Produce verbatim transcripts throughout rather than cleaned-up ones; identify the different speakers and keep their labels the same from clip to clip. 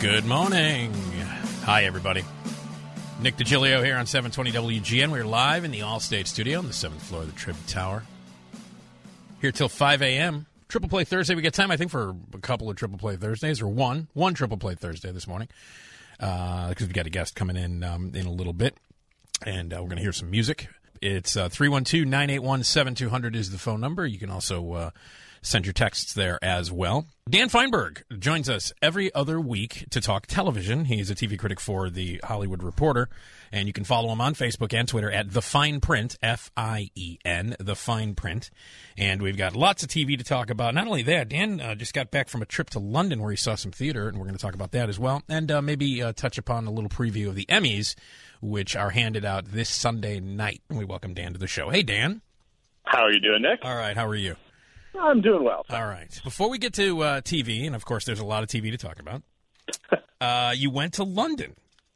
Speaker 1: Good morning. Hi, everybody. Nick DiGilio here on seven twenty W G N. We're live in the Allstate studio on the seventh floor of the Trib Tower. Here till five a.m. Triple Play Thursday. We get time, I think, for a couple of Triple Play Thursdays, or one. One Triple Play Thursday this morning, because uh, we've got a guest coming in um, in a little bit, and uh, we're going to hear some music. It's uh, three one two, nine eight one, seven two zero zero is the phone number. You can also uh, send your texts there as well. Dan Feinberg joins us every other week to talk television. He's a T V critic for The Hollywood Reporter, and you can follow him on Facebook and Twitter at The Fine Print, F I E N, The Fine Print. And we've got lots of T V to talk about. Not only that, Dan uh, just got back from a trip to London where he saw some theater, and we're going to talk about that as well, and uh, maybe uh, touch upon a little preview of the Emmys, which are handed out this Sunday night. And we welcome Dan to the show. Hey, Dan.
Speaker 2: How are you doing, Nick?
Speaker 1: All right, how are you?
Speaker 2: I'm doing well.
Speaker 1: All right. Before we get to uh, T V, and of course there's a lot of T V to talk about, uh, you went to London.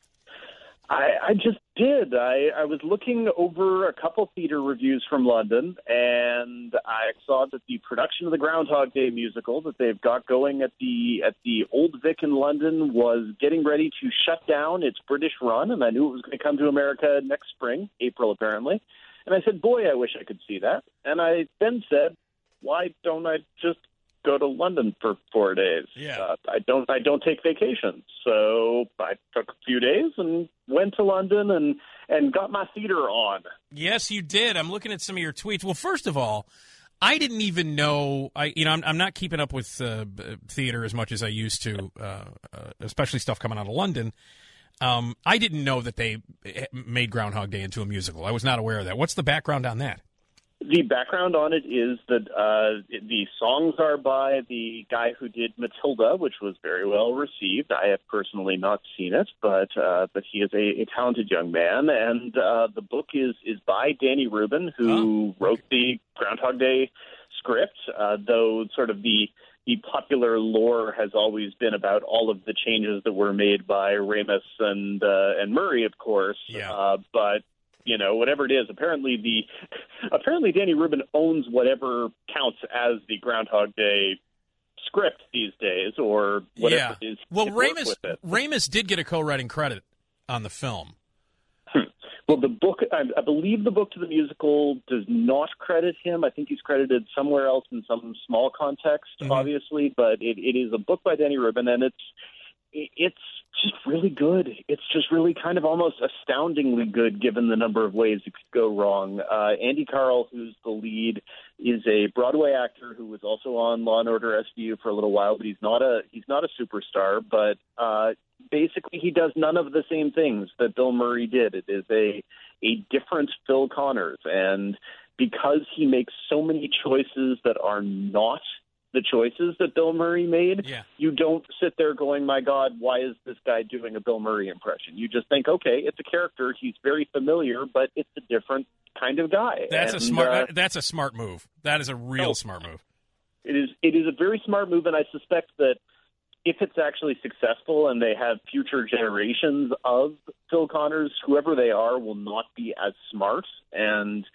Speaker 2: I, I just did. I, I was looking over a couple theater reviews from London, and I saw that the production of the Groundhog Day musical that they've got going at the at the Old Vic in London was getting ready to shut down its British run, and I knew it was going to come to America next spring, April apparently. And I said, boy, I wish I could see that. And I then said, why don't I just go to London for four days?
Speaker 1: Yeah.
Speaker 2: Uh, I don't. I don't take vacations, so I took a few days and went to London and and got my theater on.
Speaker 1: Yes, you did. I'm looking at some of your tweets. Well, first of all, I didn't even know. I you know I'm, I'm not keeping up with uh, theater as much as I used to, uh, uh, especially stuff coming out of London. Um, I didn't know that they made Groundhog Day into a musical. I was not aware of that. What's the background on that?
Speaker 2: The background on it is that uh, the songs are by the guy who did Matilda, which was very well received. I have personally not seen it, but uh, but he is a, a talented young man. And uh, the book is, is by Danny Rubin, who oh. wrote the Groundhog Day script, uh, though sort of the the popular lore has always been about all of the changes that were made by Ramis and uh, and Murray, of course.
Speaker 1: Yeah.
Speaker 2: Uh, but You know, whatever it is, apparently the apparently Danny Rubin owns whatever counts as the Groundhog Day script these days, or whatever
Speaker 1: yeah.
Speaker 2: it is.
Speaker 1: Well, Ramis Ramis did get a co-writing credit on the film.
Speaker 2: Hmm. Well, the book, I, I believe the book to the musical does not credit him. I think he's credited somewhere else in some small context, mm-hmm. obviously, but it, it is a book by Danny Rubin, and it's it's just really good. It's just really kind of almost astoundingly good given the number of ways it could go wrong. Uh, Andy Karl, who's the lead, is a Broadway actor who was also on Law and Order S V U for a little while, but he's not a he's not a superstar. But uh, basically, he does none of the same things that Bill Murray did. It is a a different Phil Connors, and because he makes so many choices that are not the choices that Bill Murray made,
Speaker 1: yeah.
Speaker 2: you don't sit there going, my God, why is this guy doing a Bill Murray impression? You just think, okay, it's a character. He's very familiar, but it's a different kind of guy.
Speaker 1: That's
Speaker 2: and,
Speaker 1: a smart.
Speaker 2: Uh,
Speaker 1: that's a smart move. That is a real
Speaker 2: oh,
Speaker 1: smart move.
Speaker 2: It is. It is a very smart move, and I suspect that if it's actually successful and they have future generations of Phil Connors, whoever they are will not be as smart, and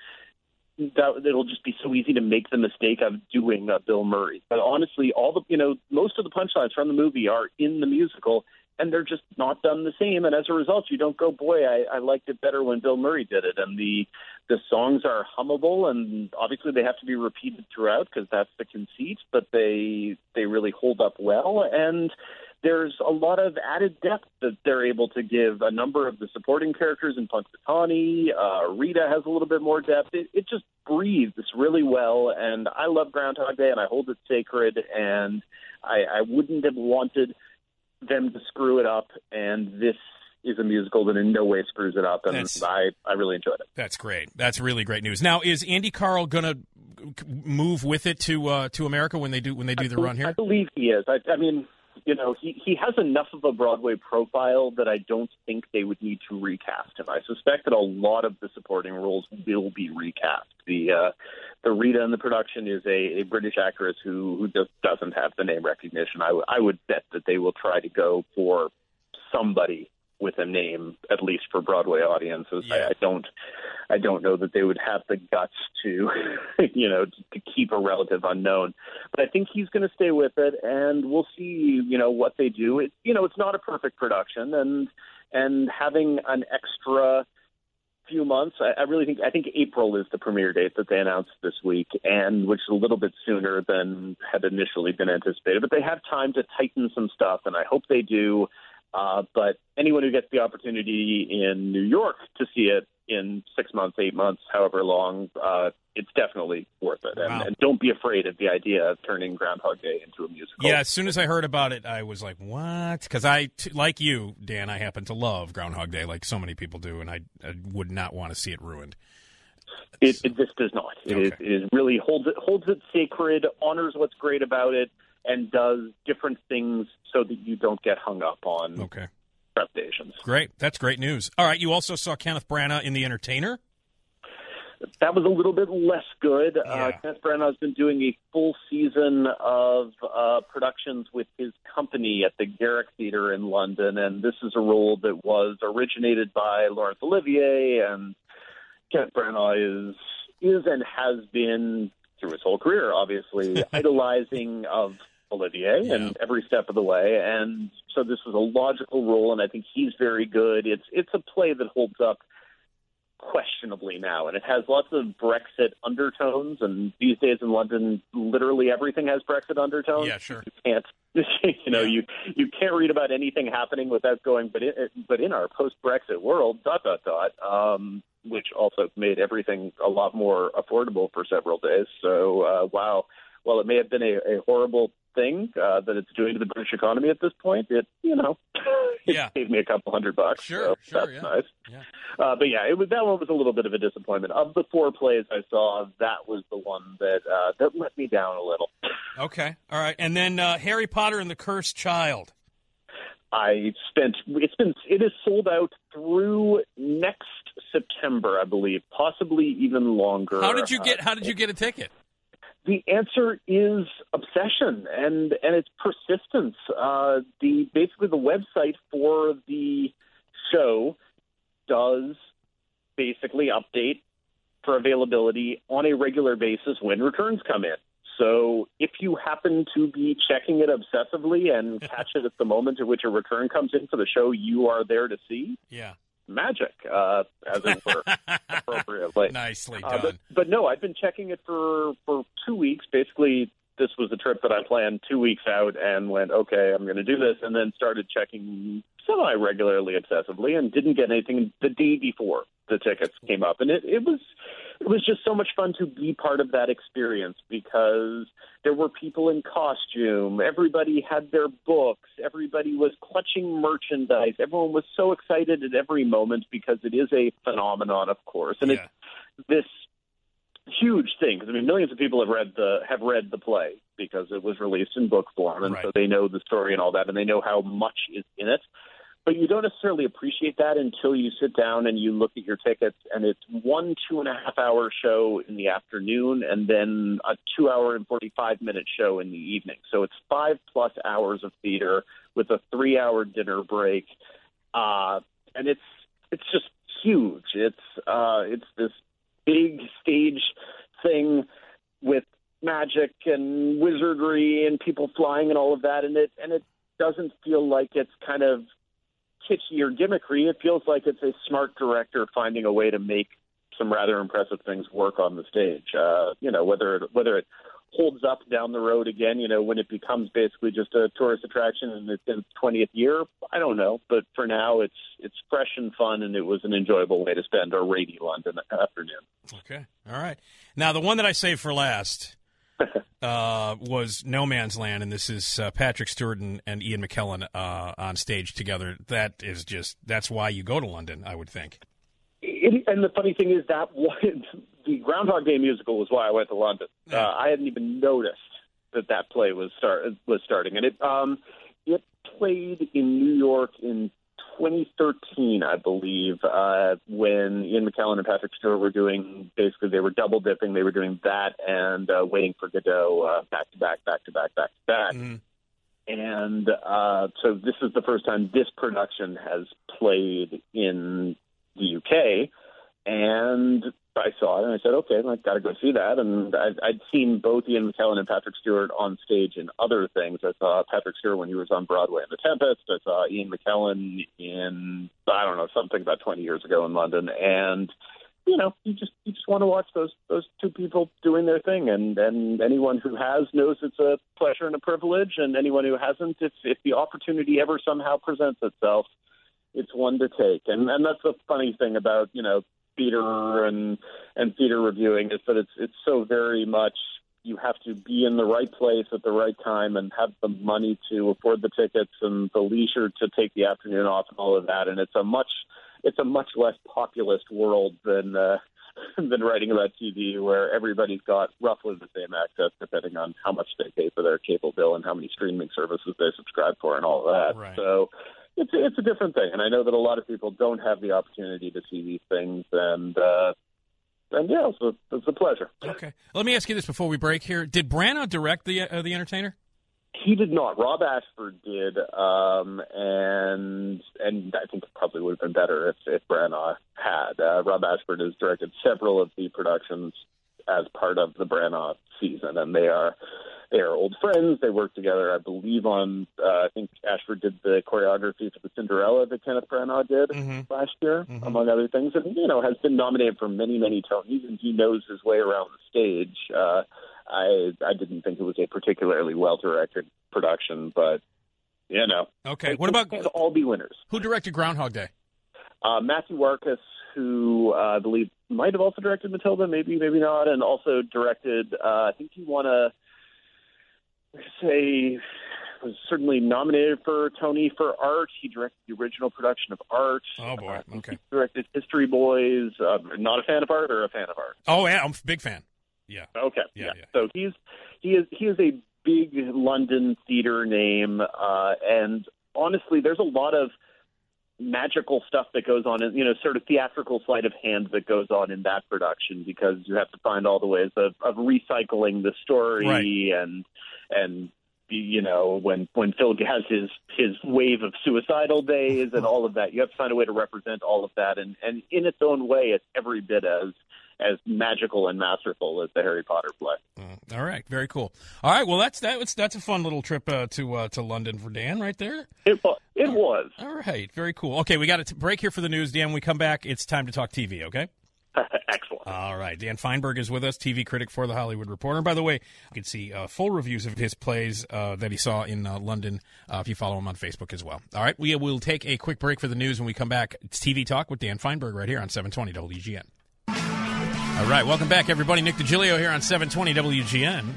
Speaker 2: that it'll just be so easy to make the mistake of doing uh, Bill Murray. But honestly, all the you know most of the punchlines from the movie are in the musical, and they're just not done the same. And as a result, you don't go, boy, I, I liked it better when Bill Murray did it. And the the songs are hummable, and obviously they have to be repeated throughout because that's the conceit. But they they really hold up well, and there's a lot of added depth that they're able to give a number of the supporting characters in Punxsutawney. Uh, Rita has a little bit more depth. It, it just breathes really well, and I love Groundhog Day, and I hold it sacred, and I, I wouldn't have wanted them to screw it up, and this is a musical that in no way screws it up, and That's, I, I really enjoyed it.
Speaker 1: That's great. That's really great news. Now, is Andy Karl going to move with it to uh, to America when they do when they do
Speaker 2: I
Speaker 1: the
Speaker 2: believe,
Speaker 1: run here?
Speaker 2: I believe he is. I, I mean... You know, he, he has enough of a Broadway profile that I don't think they would need to recast him. I suspect that a lot of the supporting roles will be recast. The uh, the Rita in the production is a, a British actress who, who just doesn't have the name recognition. I, w- I would bet that they will try to go for somebody with a name, at least for Broadway audiences.
Speaker 1: Yeah.
Speaker 2: I, I don't, I don't know that they would have the guts to, you know, to, to keep a relative unknown. But I think he's going to stay with it, and we'll see, you know, what they do. It, you know, it's not a perfect production, and and having an extra few months, I, I really think I think April is the premiere date that they announced this week, and which is a little bit sooner than had initially been anticipated. But they have time to tighten some stuff, and I hope they do. Uh, but anyone who gets the opportunity in New York to see it in six months, eight months, however long, uh, it's definitely worth it. And,
Speaker 1: Wow.
Speaker 2: and don't be afraid of the idea of turning Groundhog Day into a musical.
Speaker 1: Yeah, as soon as I heard about it, I was like, what? Because I, t- like you, Dan, I happen to love Groundhog Day like so many people do, and I, I would not want to see it ruined.
Speaker 2: It, it, this does not. It,
Speaker 1: Okay.
Speaker 2: is, it is really holds it, holds it sacred, honors what's great about it, and does different things so that you don't get hung up on
Speaker 1: Okay.
Speaker 2: reputations.
Speaker 1: Great. That's great news. All right, you also saw Kenneth Branagh in The Entertainer?
Speaker 2: That was a little bit less good.
Speaker 1: Yeah.
Speaker 2: Uh, Kenneth Branagh has been doing a full season of uh, productions with his company at the Garrick Theatre in London, and this is a role that was originated by Laurence Olivier, and Kenneth Branagh is is and has been, through his whole career, obviously, idolizing of Olivier
Speaker 1: Yeah.
Speaker 2: and every step of the way, and so this was a logical role, and I think he's very good. It's it's a play that holds up questionably now, and it has lots of Brexit undertones, and these days in London, literally everything has Brexit undertones.
Speaker 1: Yeah, sure.
Speaker 2: You can't, you know,
Speaker 1: Yeah.
Speaker 2: you you can't read about anything happening without going, but in, but in our post-Brexit world, dot dot dot, um, which also made everything a lot more affordable for several days. So, uh, wow, while it may have been a, a horrible thing uh, that it's doing to the British economy at this point, it, you know, it
Speaker 1: Yeah.
Speaker 2: saved me a couple hundred bucks.
Speaker 1: Sure,
Speaker 2: so
Speaker 1: sure,
Speaker 2: that's
Speaker 1: yeah.
Speaker 2: nice.
Speaker 1: Yeah.
Speaker 2: Uh, but yeah, it was, that one was a little bit of a disappointment. Of the four plays I saw, that was the one that uh, that let me down a little.
Speaker 1: Okay. All right. And then uh, Harry Potter and the Cursed Child.
Speaker 2: I spent it's been it is sold out through next September, I believe, possibly even longer.
Speaker 1: How did you get
Speaker 2: Uh,
Speaker 1: How did you get a ticket?
Speaker 2: The answer is obsession and and it's persistence. Uh, the basically the website for the show does basically update for availability on a regular basis when returns come in. So if you happen to be checking it obsessively and catch it at the moment at which a return comes in for the show you are there to see,
Speaker 1: Yeah.
Speaker 2: magic, uh, as it were, appropriately.
Speaker 1: Nicely
Speaker 2: Uh,
Speaker 1: done.
Speaker 2: but, but no, I've been checking it for, for two weeks. Basically, this was a trip that I planned two weeks out and went, okay, I'm going to do this, and then started checking semi-regularly, obsessively, and didn't get anything the day before the tickets came up. And it, it was it was just so much fun to be part of that experience because there were people in costume. Everybody had their books. Everybody was clutching merchandise. Everyone was so excited at every moment because it is a phenomenon, of course. And
Speaker 1: Yeah.
Speaker 2: it's this huge thing because I mean millions of people have read the have read the play because it was released in book form, and
Speaker 1: Right.
Speaker 2: so they know the story and all that, and they know how much is in it. But you don't necessarily appreciate that until you sit down and you look at your tickets, and it's one two and a half hour show in the afternoon, and then a two hour and forty five minute show in the evening. So it's five plus hours of theater with a three hour dinner break, uh, and it's it's just huge. It's uh, it's this big stage thing with magic and wizardry and people flying and all of that, and it and it doesn't feel like it's kind of kitschy or gimmickry. It feels like it's a smart director finding a way to make some rather impressive things work on the stage. Uh, you know, whether it, whether it holds up down the road again, you know, when it becomes basically just a tourist attraction and it's in its twentieth year, I don't know. But for now, it's it's fresh and fun, and it was an enjoyable way to spend a rainy London afternoon.
Speaker 1: Okay. All right. Now, the one that I saved for last uh, was No Man's Land, and this is uh, Patrick Stewart and, and Ian McKellen uh, on stage together. That is just, that's why you go to London, I would think.
Speaker 2: It, and the funny thing is that one, the Groundhog Day musical was why I went to London. Uh, I hadn't even noticed that that play was start was starting, and it um, it played in New York in twenty thirteen, I believe, uh, when Ian McKellen and Patrick Stewart were doing, basically they were double dipping. They were doing that and uh, Waiting for Godot uh, back to back, back to back, back to back.
Speaker 1: Mm-hmm.
Speaker 2: And uh, so this is the first time this production has played in the U K. And I saw it, and I said, okay, I've got to go see that. And I'd, I'd seen both Ian McKellen and Patrick Stewart on stage in other things. I saw Patrick Stewart when he was on Broadway in The Tempest. I saw Ian McKellen in, I don't know, something about twenty years ago in London. And, you know, you just you just want to watch those those two people doing their thing. And, and anyone who has knows it's a pleasure and a privilege. And anyone who hasn't, if, if the opportunity ever somehow presents itself, it's one to take. And, and that's the funny thing about, you know, theater and and theater reviewing is that it's it's so very much you have to be in the right place at the right time and have the money to afford the tickets and the leisure to take the afternoon off and all of that. And it's a much it's a much less populist world than uh, than writing about T V, where everybody's got roughly the same access depending on how much they pay for their cable bill and how many streaming services they subscribe for and all of that.
Speaker 1: Right.
Speaker 2: So It's a, it's a different thing, and I know that a lot of people don't have the opportunity to see these things, and uh, and yeah, it's a, it's a pleasure.
Speaker 1: Okay, let me ask you this before we break here: did Branagh direct the uh, the Entertainer?
Speaker 2: He did not. Rob Ashford did, um, and and I think it probably would have been better if, if Branagh had. Uh, Rob Ashford has directed several of the productions as part of the Branagh season, and they are. They are old friends. They work together, I believe, on, uh, I think Ashford did the choreography for the Cinderella that Kenneth Branagh did mm-hmm. last year, mm-hmm. among other things. And, you know, has been nominated for many, many Tonys, and he knows his way around the stage. Uh, I I didn't think it was a particularly well-directed production, but, you know.
Speaker 1: Okay. What about...
Speaker 2: To all be winners.
Speaker 1: Who directed Groundhog Day?
Speaker 2: Uh, Matthew Warchus, who uh, I believe might have also directed Matilda, maybe, maybe not, and also directed, uh, I think he won a... say was certainly nominated for Tony for art. He directed the original production of Art.
Speaker 1: Oh boy,
Speaker 2: uh,
Speaker 1: okay.
Speaker 2: He directed History Boys. Uh, not a fan of Art, or a fan of Art?
Speaker 1: Oh yeah, I'm a big fan. Yeah.
Speaker 2: Okay.
Speaker 1: Yeah.
Speaker 2: yeah.
Speaker 1: yeah.
Speaker 2: So he's he is he is a big London theater name, uh, and honestly, there's a lot of magical stuff that goes on, in, you know, sort of theatrical sleight of hand that goes on in that production, because you have to find all the ways of, of recycling the story
Speaker 1: right.
Speaker 2: and and you know when when Phil has his his wave of suicidal days and all of that, you have to find a way to represent all of that, and and in its own way, it's every bit as as magical and masterful as the Harry Potter play.
Speaker 1: Uh, all right, very cool. All right, well that's that was that's a fun little trip uh, to uh, to London for Dan right there.
Speaker 2: It was. It uh, was.
Speaker 1: All right, very cool. Okay, we got to break here for the news, Dan. When we come back, it's time to talk T V. Okay.
Speaker 2: Excellent.
Speaker 1: All right. Dan Feinberg is with us, T V critic for The Hollywood Reporter. And by the way, you can see uh, full reviews of his plays uh, that he saw in uh, London uh, if you follow him on Facebook as well. All right. We will take a quick break for the news. When we come back, it's T V Talk with Dan Feinberg right here on seven twenty W G N. All right. Welcome back, everybody. Nick DiGilio here on seven twenty W G N.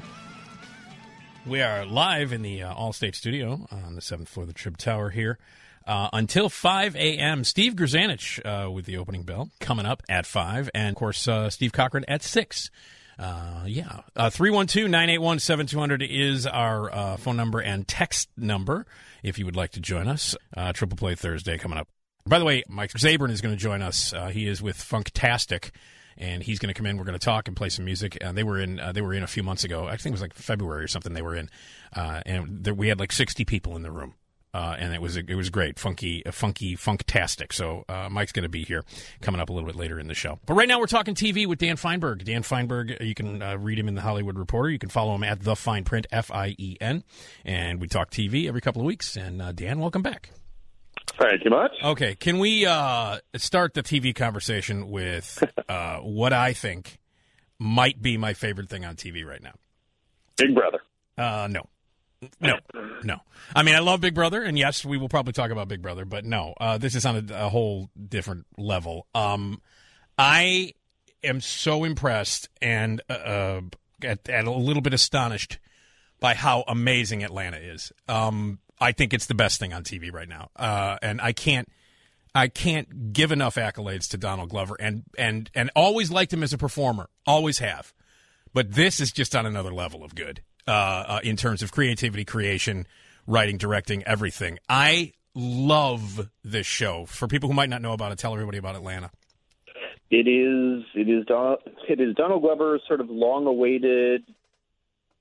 Speaker 1: We are live in the uh, Allstate studio on the seventh floor of the Trib Tower here. Uh, until five a.m. Steve Grzanich uh, with the opening bell coming up at five. And, of course, uh, Steve Cochran at six. Uh, yeah. Uh, three one two, nine eight one, seven two zero zero is our uh, phone number and text number if you would like to join us. Uh, Triple Play Thursday coming up. By the way, Mike Zabrin is going to join us. Uh, he is with Funktastic, and he's going to come in. We're going to talk and play some music. Uh, they were in uh, they were in a few months ago. I think it was like February or something they were in. Uh, and there, we had like sixty people in the room. Uh, and it was it was great, funky, funky, funktastic. So uh, Mike's going to be here coming up a little bit later in the show. But right now we're talking T V with Dan Feinberg. Dan Feinberg, you can uh, read him in the Hollywood Reporter. You can follow him at The Fine Print, F I E N. And we talk T V every couple of weeks. And uh, Dan, welcome back.
Speaker 2: Thank you much.
Speaker 1: Okay, can we uh, start the T V conversation with uh, what I think might be my favorite thing on T V right now?
Speaker 2: Big Brother.
Speaker 1: Uh, no. No, no. I mean, I love Big Brother, and yes, we will probably talk about Big Brother, but no, uh, this is on a, a whole different level. Um, I am so impressed and uh, at, at a little bit astonished by how amazing Atlanta is. Um, I think it's the best thing on T V right now, uh, and I can't, I can't give enough accolades to Donald Glover, and and and always liked him as a performer, always have, but this is just on another level of good. Uh, uh, in terms of creativity, creation, writing, directing, everything. I love this show. For people who might not know about it, tell everybody about Atlanta.
Speaker 2: It is it is Don, it is Donald Glover's sort of long-awaited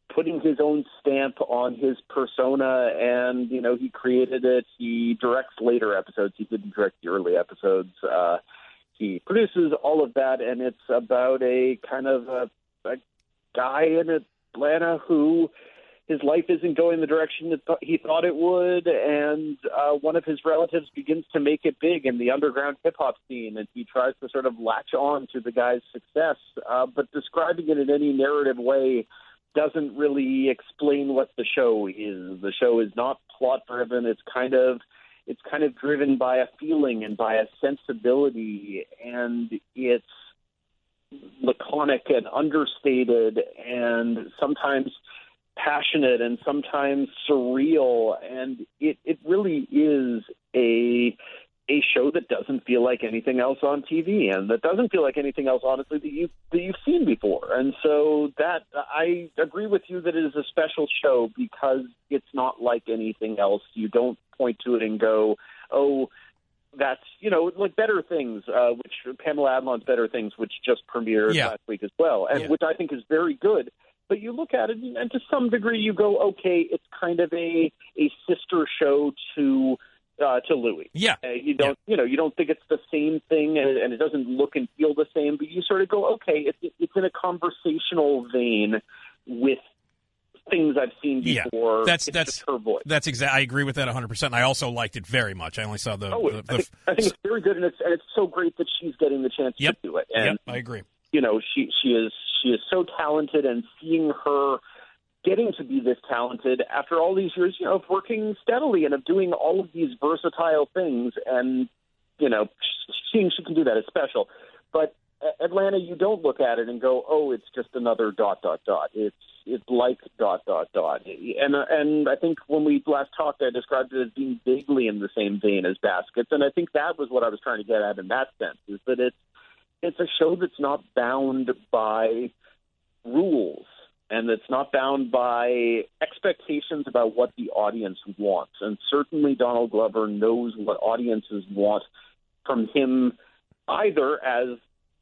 Speaker 2: putting his own stamp on his persona, and, you know, he created it. He directs later episodes. He didn't direct the early episodes. Uh, he produces all of that, and it's about a kind of a, a guy in Atlanta who his life isn't going the direction that th- he thought it would, and uh, one of his relatives begins to make it big in the underground hip-hop scene, and he tries to sort of latch on to the guy's success, uh, but describing it in any narrative way doesn't really explain what the show is. The show is not plot-driven. It's kind of it's kind of driven by a feeling and by a sensibility, and it's laconic and understated and sometimes passionate and sometimes surreal, and it, it really is a a show that doesn't feel like anything else on T V, and that doesn't feel like anything else, honestly, that you've, that you've seen before. And so that I agree with you that it is a special show because it's not like anything else. You don't point to it and go, oh, that's, you know, like Better Things, uh, which Pamela Adlon's Better Things, which just premiered
Speaker 1: yeah.
Speaker 2: last week as well, and
Speaker 1: yeah.
Speaker 2: which I think is very good. But you look at it, and to some degree you go, okay, it's kind of a, a sister show to uh, to Louis.
Speaker 1: Yeah,
Speaker 2: uh, you don't,
Speaker 1: yeah.
Speaker 2: you know, you don't think it's the same thing, and, and it doesn't look and feel the same. But you sort of go, okay, it's it's in a conversational vein with things I've seen before.
Speaker 1: Yeah, that's
Speaker 2: it's
Speaker 1: that's
Speaker 2: just her voice.
Speaker 1: That's exactly. I agree with that one hundred percent. I also liked it very much. I only saw the.
Speaker 2: Oh,
Speaker 1: the, the
Speaker 2: I, think, I think it's very good, and it's and it's so great that she's getting the chance
Speaker 1: yep.
Speaker 2: to do it. And,
Speaker 1: yep, I agree.
Speaker 2: You know, she she is she is so talented, and seeing her getting to be this talented after all these years, you know, of working steadily and of doing all of these versatile things, and, you know, seeing she can do that is special. But Atlanta, you don't look at it and go, oh, it's just another dot, dot, dot. It's it's like dot, dot, dot. And, and I think when we last talked, I described it as being vaguely in the same vein as Baskets, and I think that was what I was trying to get at in that sense, is that it's, it's a show that's not bound by rules, and it's not bound by expectations about what the audience wants. And certainly Donald Glover knows what audiences want from him, either as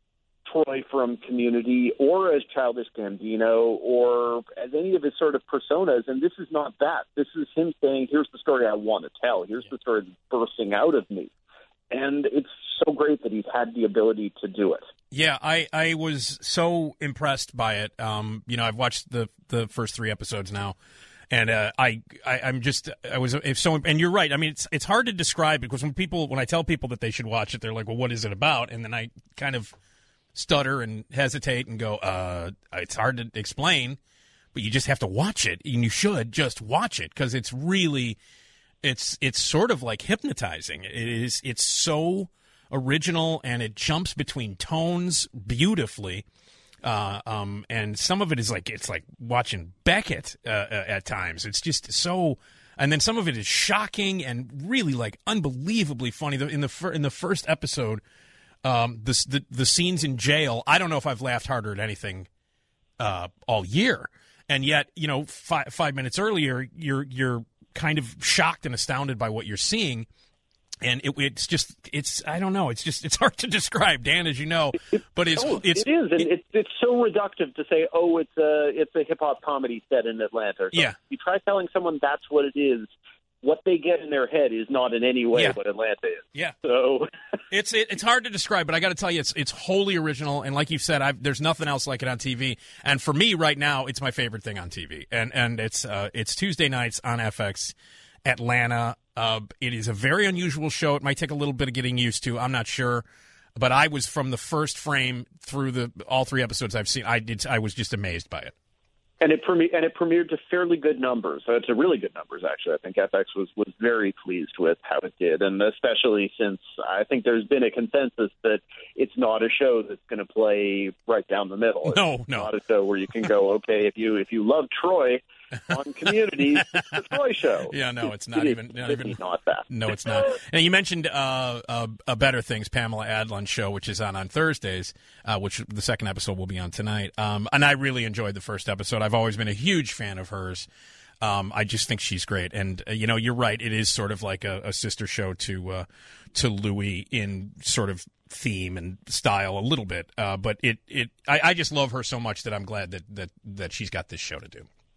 Speaker 2: Troy from Community or as Childish Gambino or as any of his sort of personas. And this is not that. This is him saying, here's the story I want to tell. Here's the story that's bursting out of me. And it's so great that he's had the ability to do it.
Speaker 1: Yeah, I, I was so impressed by it. Um, you know, I've watched the, the first three episodes now, and uh, I, I I'm just I was if so. And you're right. I mean, it's it's hard to describe because when people when I tell people that they should watch it, they're like, well, what is it about? And then I kind of stutter and hesitate and go, uh, it's hard to explain, but you just have to watch it, and you should just watch it because it's really. It's it's sort of like hypnotizing. It is it's so original, and it jumps between tones beautifully. Uh, um, and some of it is like it's like watching Beckett uh, uh, at times. It's just so, and then some of it is shocking and really like unbelievably funny. In the fir- in the first episode, um, the, the the scenes in jail. I don't know if I've laughed harder at anything uh, all year, and yet you know five five minutes earlier, you're you're. kind of shocked and astounded by what you're seeing, and it, it's just it's I don't know it's just it's hard to describe, Dan, as you know, but it's
Speaker 2: oh,
Speaker 1: it's
Speaker 2: it is and
Speaker 1: it,
Speaker 2: it's it's so reductive to say, oh, it's a it's a hip hop comedy set in Atlanta. Or
Speaker 1: yeah,
Speaker 2: you try telling someone that's what it is. What they get in their head is not in any way
Speaker 1: yeah.
Speaker 2: what Atlanta is.
Speaker 1: Yeah,
Speaker 2: so
Speaker 1: it's it, it's hard to describe, but I got to tell you, it's it's wholly original, and like you've said, I've, there's nothing else like it on T V. And for me, right now, it's my favorite thing on T V. And and it's uh, it's Tuesday nights on F X, Atlanta. Uh, it is a very unusual show. It might take a little bit of getting used to. I'm not sure, but I was from the first frame through the all three episodes I've seen. I did. I was just amazed by it.
Speaker 2: And it premi- and it premiered to fairly good numbers. So to really good numbers, actually. I think F X was, was very pleased with how it did, and especially since I think there's been a consensus that it's not a show that's going to play right down the middle.
Speaker 1: No,
Speaker 2: it's
Speaker 1: no.
Speaker 2: not a show where you can go, okay, if you if you love Troy on Community, it's the Troy show.
Speaker 1: Yeah, no, it's not
Speaker 2: it
Speaker 1: even
Speaker 2: is,
Speaker 1: not
Speaker 2: it's
Speaker 1: even
Speaker 2: not that.
Speaker 1: No, it's not. And you mentioned uh, uh, a Better Things, Pamela Adlon show, which is on on Thursdays, uh, which the second episode will be on tonight. Um, and I really enjoyed the first episode. I've always been a huge fan of hers. Um, I just think she's great. And uh, you know, you're right. It is sort of like a, a sister show to uh, to Louis in sort of theme and style a little bit. Uh, but it it I, I just love her so much that I'm glad that that that she's got this show to do.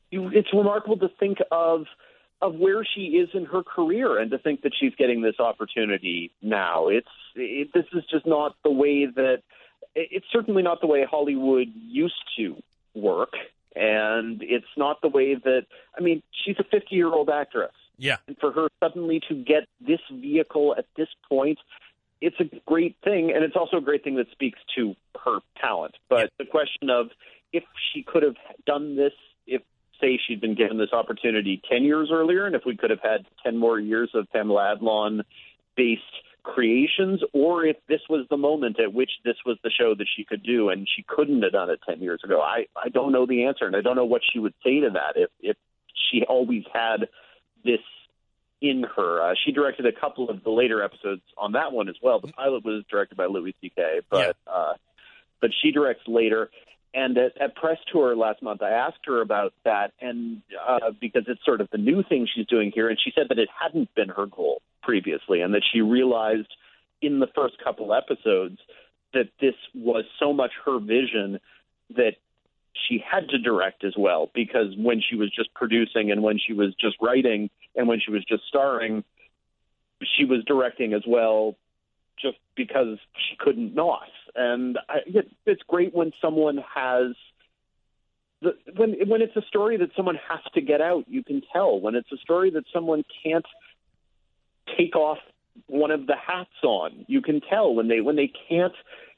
Speaker 2: you, it's remarkable to think of of where she is in her career and to think that she's getting this opportunity now. It's it, this is just not the way that it's certainly not the way Hollywood used to work, and it's not the way that I mean she's a fifty-year-old actress.
Speaker 1: Yeah,
Speaker 2: and for her suddenly to get this vehicle at this point, it's a great thing, and it's also a great thing that speaks to her talent. But the question of if she could have done this, if say she'd been given this opportunity ten years earlier, and if we could have had ten more years of Pamela Adlon-based creations, or if this was the moment at which this was the show that she could do, and she couldn't have done it ten years ago. I, I don't know the answer, and I don't know what she would say to that if, if she always had this in her. Uh, she directed a couple of the later episodes on that one as well. The pilot was directed by Louis C K, but yeah. uh, but she directs later. And at, at Press Tour last month, I asked her about that, and uh, because it's sort of the new thing she's doing here, and she said that it hadn't been her goal previously, and that she realized in the first couple episodes that this was so much her vision that she had to direct as well, because when she was just producing and when she was just writing and when she was just starring, she was directing as well just because she couldn't not. And I, it's great when someone has the, when when it's a story that someone has to get out, you can tell. When it's a story that someone can't take off one of the hats on, you can tell. When they when they can't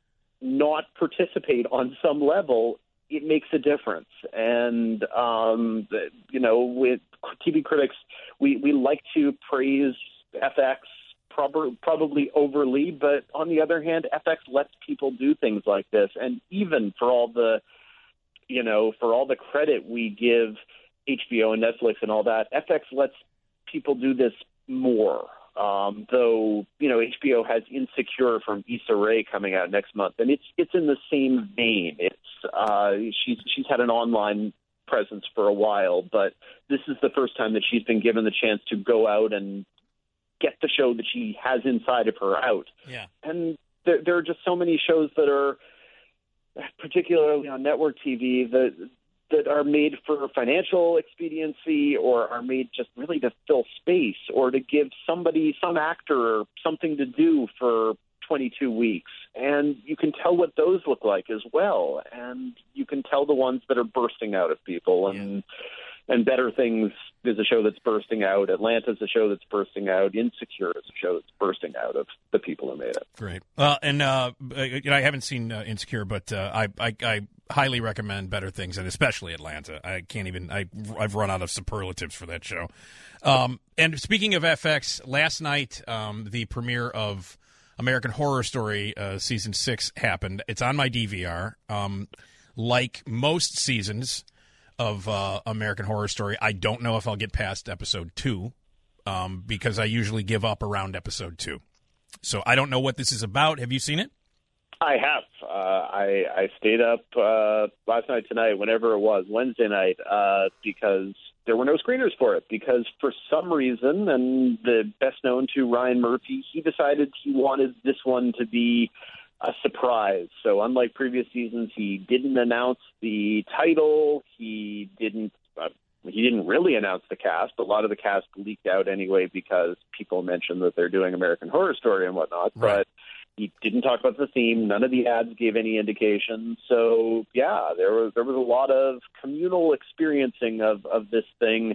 Speaker 2: not participate on some level, it makes a difference. And um, you know, with T V critics, we we like to praise F X. Probably overly, but on the other hand, F X lets people do things like this. And even for all the, you know, for all the credit we give H B O and Netflix and all that, F X lets people do this more. Um, though, you know, H B O has Insecure from Issa Rae coming out next month, and it's it's in the same vein. It's uh, she's she's had an online presence for a while, but this is the first time that she's been given the chance to go out and get the show that she has inside of her out.
Speaker 1: Yeah.
Speaker 2: And there, there are just so many shows that are, particularly on network T V, that that are made for financial expediency or are made just really to fill space or to give somebody, some actor, something to do for twenty-two weeks. And you can tell what those look like as well. And you can tell the ones that are bursting out of people. And yeah. And Better Things is a show that's bursting out. Atlanta is a show that's bursting out. Insecure is a show that's bursting out of the people who made it.
Speaker 1: Great. Well, and uh, I haven't seen uh, Insecure, but uh, I, I, I highly recommend Better Things, and especially Atlanta. I can't even. I, I've run out of superlatives for that show. Um, and speaking of F X, last night um, the premiere of American Horror Story uh, season six happened. It's on my D V R. Um, like most seasons of uh, American Horror Story, I don't know if I'll get past episode two um, because I usually give up around episode two. So I don't know what this is about. Have you seen it?
Speaker 2: I have. Uh, I, I stayed up uh, last night, tonight, whenever it was, Wednesday night, uh, because there were no screeners for it. Because for some reason, and the best known to Ryan Murphy, he decided he wanted this one to be a surprise. So unlike previous seasons, he didn't announce the title. He didn't uh, he didn't really announce the cast. A lot of the cast leaked out anyway because people mentioned that they're doing American Horror Story and whatnot. Right. But he didn't talk about the theme. None of the ads gave any indication. So yeah, there was there was a lot of communal experiencing of, of this thing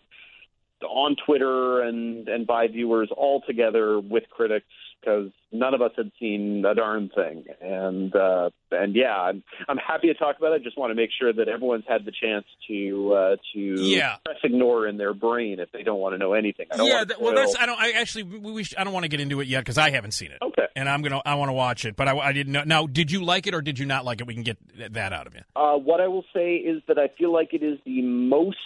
Speaker 2: on Twitter and, and by viewers all together with critics, because none of us had seen a darn thing. And, uh, and yeah, I'm, I'm happy to talk about it. I just want to make sure that everyone's had the chance to, uh, to
Speaker 1: yeah.
Speaker 2: press ignore in their brain if they don't want to know anything. I don't
Speaker 1: yeah.
Speaker 2: want to
Speaker 1: well, that's, I don't, I actually, we, we I don't want to get into it yet because I haven't seen it.
Speaker 2: Okay.
Speaker 1: And I'm going to, I want to watch it, but I, I didn't know. Now, did you like it or did you not like it? We can get that out of you.
Speaker 2: Uh, what I will say is that I feel like it is the most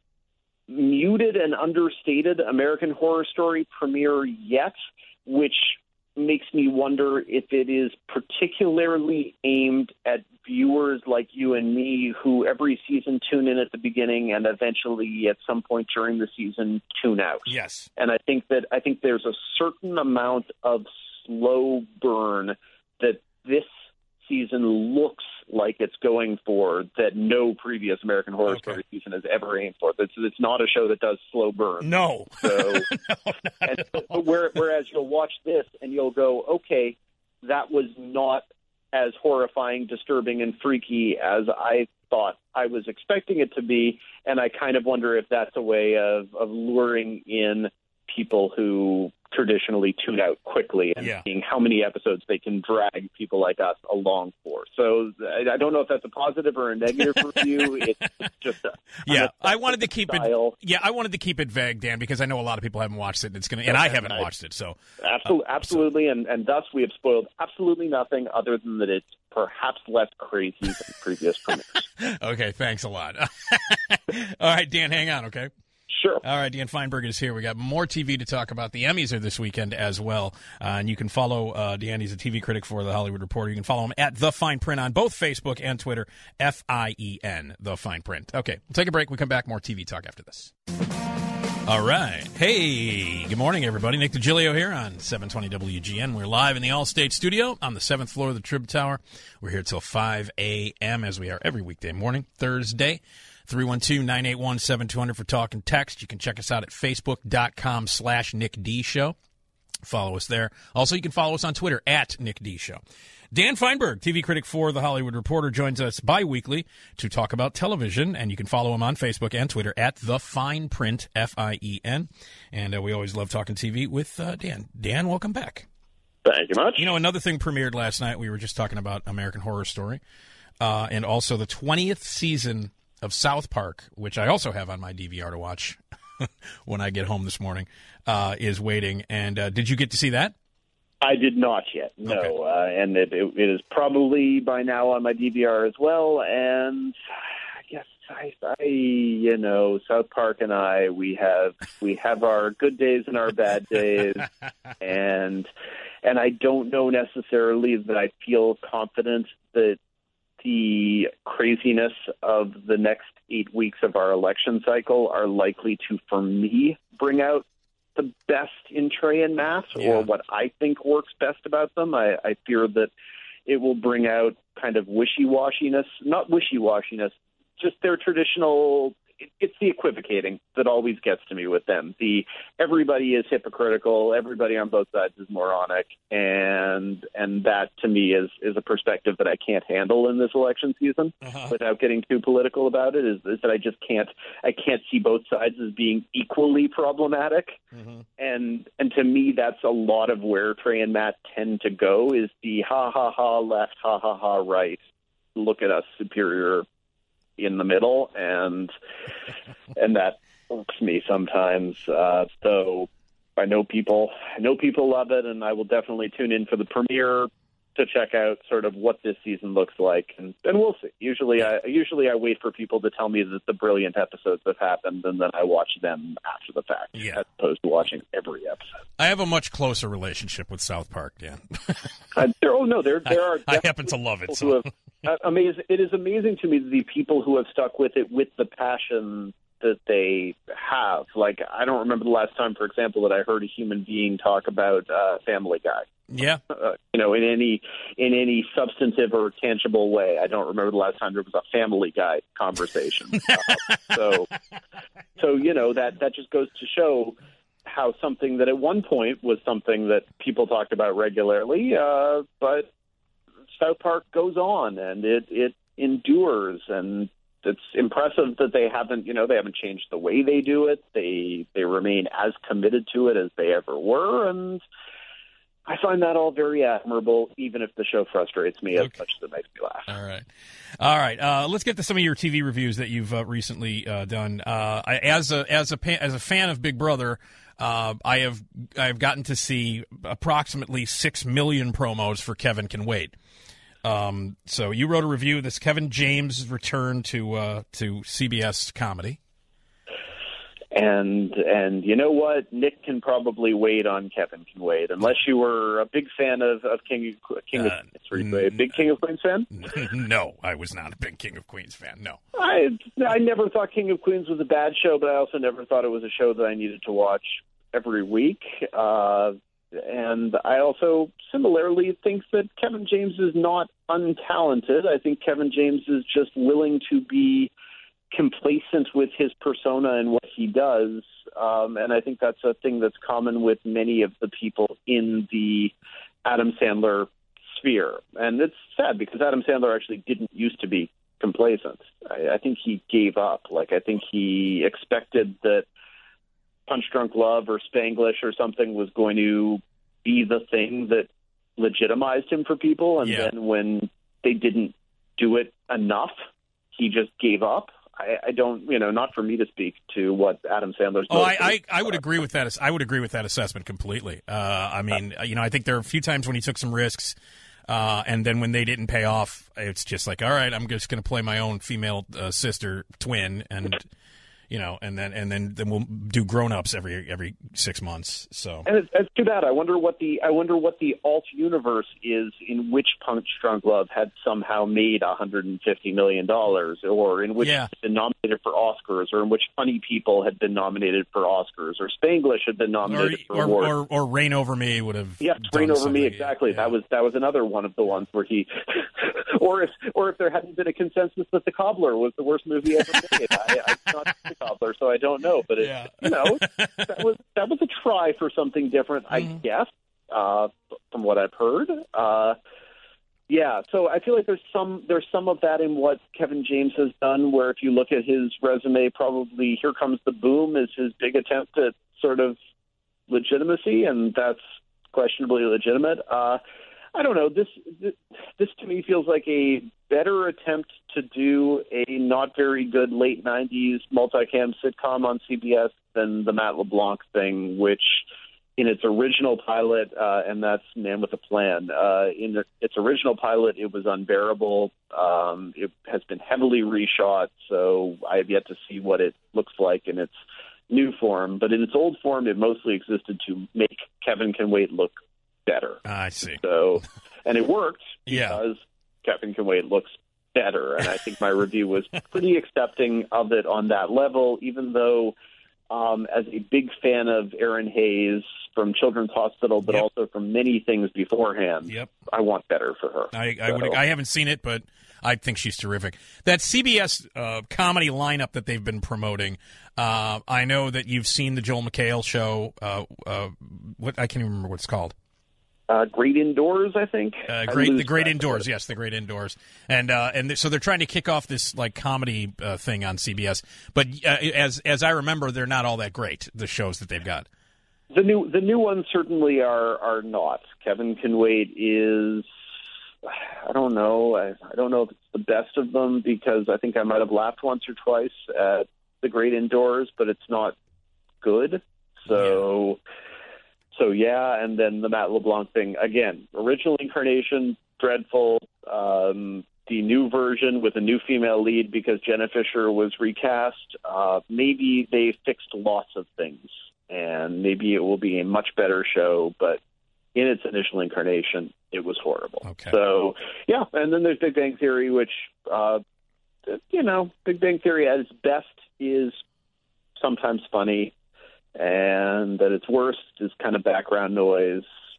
Speaker 2: muted and understated American Horror Story premiere yet, which makes me wonder if it is particularly aimed at viewers like you and me who every season tune in at the beginning and eventually at some point during the season tune out.
Speaker 1: Yes.
Speaker 2: And I think that I think there's a certain amount of slow burn that this season looks like it's going for that no previous American Horror
Speaker 1: Okay.
Speaker 2: Story season has ever aimed for. It's, it's not a show that does slow burn.
Speaker 1: No.
Speaker 2: So,
Speaker 1: no,
Speaker 2: and, where, whereas you'll watch this and you'll go, okay, that was not as horrifying, disturbing, and freaky as I thought I was expecting it to be, and I kind of wonder if that's a way of, of luring in people who traditionally tune out quickly and
Speaker 1: Yeah.
Speaker 2: seeing how many episodes they can drag people like us along for. So I, I don't know if that's a positive or a negative review. It's just a,
Speaker 1: Yeah,
Speaker 2: a
Speaker 1: I wanted to keep
Speaker 2: style.
Speaker 1: it. Yeah, I wanted to keep it vague, Dan, because I know a lot of people haven't watched it, and it's gonna, and I haven't
Speaker 2: I-
Speaker 1: watched it. So
Speaker 2: Absolutely,
Speaker 1: Uh,
Speaker 2: absolutely, and, and thus we have spoiled absolutely nothing other than that it's perhaps less crazy than previous premieres.
Speaker 1: okay, thanks a lot. All right, Dan, hang on, okay.
Speaker 2: Sure.
Speaker 1: All right, Dan Feinberg is here. We got more T V to talk about. The Emmys are this weekend as well, uh, and you can follow uh, Dan. He's a T V critic for The Hollywood Reporter. You can follow him at The Fine Print on both Facebook and Twitter. F I E N, The Fine Print. Okay, we'll take a break. We come back. More T V talk after this. All right. Hey, good morning, everybody. Nick DiGilio here on seven twenty W G N. We're live in the Allstate studio on the seventh floor of the Trib Tower. We're here till five a.m. as we are every weekday morning, Thursday. three one two, nine eight one, seven two zero zero for talk and text. You can check us out at facebook.com slash Nick D Show. Follow us there. Also, you can follow us on Twitter at Nick D Show. Dan Feinberg, T V critic for The Hollywood Reporter, joins us bi-weekly to talk about television, and you can follow him on Facebook and Twitter at The Fine Print, F I E N. And uh, we always love talking T V with uh, Dan. Dan, welcome back.
Speaker 2: Thank you much.
Speaker 1: You know, another thing premiered last night, we were just talking about American Horror Story, uh, and also the twentieth season of South Park, which I also have on my D V R to watch when I get home this morning, uh, is waiting. And uh, did you get to see that?
Speaker 2: I did not yet, no.
Speaker 1: Okay.
Speaker 2: Uh, and it, it, it is probably by now on my D V R as well. And I guess I, I, you know, South Park and I, we have we have our good days and our bad days, and and I don't know necessarily that I feel confident that the craziness of the next eight weeks of our election cycle are likely to, for me, bring out the best in Trey and Matt,
Speaker 1: Yeah.
Speaker 2: or what I think works best about them. I, I fear that it will bring out kind of wishy-washiness, not wishy-washiness, just their traditional, it, it's the equivocating that always gets to me with them. The everybody is hypocritical, everybody on both sides is moronic, and and that to me is is a perspective that I can't handle in this election season
Speaker 1: Uh-huh.
Speaker 2: without getting too political about it, is, is that I just can't I can't see both sides as being equally problematic.
Speaker 1: Mm-hmm.
Speaker 2: And and to me, that's a lot of where Trey and Matt tend to go, is the ha ha ha left, ha ha ha right. Look at us superior in the middle, and and that irks me sometimes. Uh, so I know people, I know people love it, and I will definitely tune in for the premiere to check out sort of what this season looks like, and, and we'll see. Usually, I usually I wait for people to tell me that the brilliant episodes have happened, and then I watch them after the fact,
Speaker 1: Yeah.
Speaker 2: as opposed to watching every episode.
Speaker 1: I have a much closer relationship with South Park, Dan.
Speaker 2: Uh, there, oh no, there there are.
Speaker 1: I happen to love it.
Speaker 2: people
Speaker 1: So.
Speaker 2: who have, uh, amazing. It is amazing to me the people who have stuck with it with the passion that they have. Like, I don't remember the last time, for example, that I heard a human being talk about uh, Family Guy.
Speaker 1: Yeah.
Speaker 2: Uh, you know, in any in any substantive or tangible way. I don't remember the last time there was a Family Guy conversation. uh, so, so you know that that just goes to show how something that at one point was something that people talked about regularly, uh, but South Park goes on and it it endures, and it's impressive that they haven't, you know, they haven't changed the way they do it. They they remain as committed to it as they ever were, and I find that all very admirable, even if the show frustrates me as
Speaker 1: Okay.
Speaker 2: much as it makes me laugh.
Speaker 1: All right. All right. Uh, let's get to some of your T V reviews that you've uh, recently uh, done. Uh, I, as a as a pa- as a fan of Big Brother, uh, I have I've gotten to see approximately six million promos for Kevin Can Wait. Um, so you wrote a review of this Kevin James' return to uh, to C B S comedy.
Speaker 2: And and you know what? Nick can probably wait on Kevin Can Wait, unless you were a big fan of, of King of King of
Speaker 1: Uh,
Speaker 2: Queens. Were you a big King of Queens fan?
Speaker 1: No, I was not a big King of Queens fan. No.
Speaker 2: I I never thought King of Queens was a bad show, but I also never thought it was a show that I needed to watch every week. Uh, and And I also similarly think that Kevin James is not untalented. I think Kevin James is just willing to be complacent with his persona and what he does. Um, and I think that's a thing that's common with many of the people in the Adam Sandler sphere. And it's sad because Adam Sandler actually didn't used to be complacent. I, I think he gave up. Like, I think he expected that Punch Drunk Love or Spanglish or something was going to be the thing that legitimized him for people. And
Speaker 1: yeah.
Speaker 2: then when they didn't do it enough, he just gave up. I, I don't, you know, not for me to speak to what Adam Sandler's.
Speaker 1: Oh, I, I, I would agree with that. I would agree with that assessment completely. Uh, I mean, uh, you know, I think there are a few times when he took some risks, uh, and then when they didn't pay off, it's just like, all right, I'm just going to play my own female uh, sister twin, and you know, and then and then, then we'll do Grown Ups every every six months. So,
Speaker 2: and it's, it's too bad. I wonder what the I wonder what the alt universe is in which Punch Drunk Love had somehow made one hundred fifty million dollars, or in which
Speaker 1: yeah.
Speaker 2: had been nominated for Oscars, or in which Funny People had been nominated for Oscars, or Spanglish had been nominated
Speaker 1: or,
Speaker 2: for
Speaker 1: or,
Speaker 2: awards.
Speaker 1: Or, or Reign Over Me would have.
Speaker 2: Yes, Reign Over Me, exactly. Yeah. That was that was another one of the ones where he, or if or if there hadn't been a consensus that The Cobbler was the worst movie ever made. I, I'm not The Cobbler, so I don't know. But it,
Speaker 1: yeah.
Speaker 2: you know, that was that was a try for something different, I mm-hmm. guess. Uh, from what I've heard, uh, yeah. So I feel like there's some there's some of that in what Kevin James has done. Where if you look at his resume, probably Here Comes the Boom is his big attempt at sort of legitimacy, and that's questionably legitimate. Uh, I don't know. This, this this to me feels like a better attempt to do a not very good late nineties multicam sitcom on C B S than the Matt LeBlanc thing, which in its original pilot, uh, and that's Man with a Plan, uh, in the, its original pilot, it was unbearable. Um, it has been heavily reshot, so I have yet to see what it looks like in its new form. But in its old form, it mostly existed to make Kevin Can Wait look better.
Speaker 1: I see.
Speaker 2: So, and it worked
Speaker 1: yeah.
Speaker 2: because Kevin Can Wait looks better. And I think my review was pretty accepting of it on that level, even though um, as a big fan of Erin Hayes from Children's Hospital, but
Speaker 1: yep.
Speaker 2: also from many things beforehand,
Speaker 1: yep.
Speaker 2: I want better for her.
Speaker 1: I, I,
Speaker 2: so.
Speaker 1: would, I haven't seen it, but I think she's terrific. That C B S uh, comedy lineup that they've been promoting, uh, I know that you've seen the Joel McHale show. Uh, uh, what I can't even remember what it's called.
Speaker 2: Uh, Great Indoors, I think.
Speaker 1: Uh, great, the Great Indoors, yes, the Great Indoors, and uh, and th- so they're trying to kick off this like comedy uh, thing on C B S. But uh, as as I remember, they're not all that great. The shows that they've got.
Speaker 2: The new the new ones certainly are are not. Kevin Can Wait is, I don't know, I, I don't know if it's the best of them because I think I might have laughed once or twice at the Great Indoors, but it's not good. So. Yeah. So, yeah, and then the Matt LeBlanc thing. Again, original incarnation, dreadful. Um, the new version with a new female lead because Jenna Fisher was recast. Uh, maybe they fixed lots of things, and maybe it will be a much better show, but in its initial incarnation, it was horrible.
Speaker 1: Okay.
Speaker 2: So, yeah, and then there's Big Bang Theory, which, uh, you know, Big Bang Theory at its best is sometimes funny, and at its worst is kind of background noise.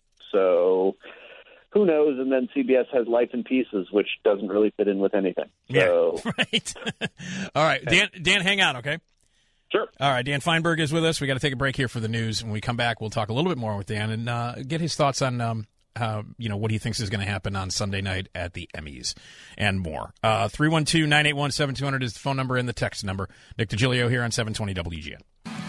Speaker 2: So who knows? And then C B S has Life in Pieces, which doesn't really fit in with anything. So.
Speaker 1: Yeah, right. All right, Dan, Dan, hang on, okay?
Speaker 2: Sure.
Speaker 1: All right, Dan Feinberg is with us. We got to take a break here for the news. When we come back, we'll talk a little bit more with Dan and uh, get his thoughts on um, how, you know, what he thinks is going to happen on Sunday night at the Emmys and more. Uh, three one two, nine eight one, seven two zero zero is the phone number and the text number. Nick DiGilio here on seven twenty W G N.